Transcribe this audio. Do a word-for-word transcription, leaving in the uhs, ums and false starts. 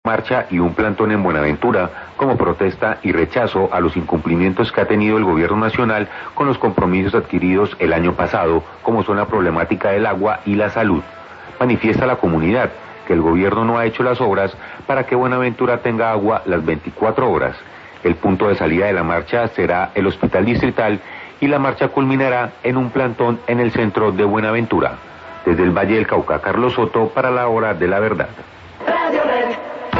Marcha y un plantón en Buenaventura como protesta y rechazo a los incumplimientos que ha tenido el gobierno nacional con los compromisos adquiridos el año pasado, como son la problemática del agua y la salud. Manifiesta la comunidad que el gobierno no ha hecho las obras para que Buenaventura tenga agua las veinticuatro horas. El punto de salida de la marcha será el Hospital Distrital y la marcha culminará en un plantón en el centro de Buenaventura. Desde el Valle del Cauca, Carlos Soto para la Hora de la Verdad.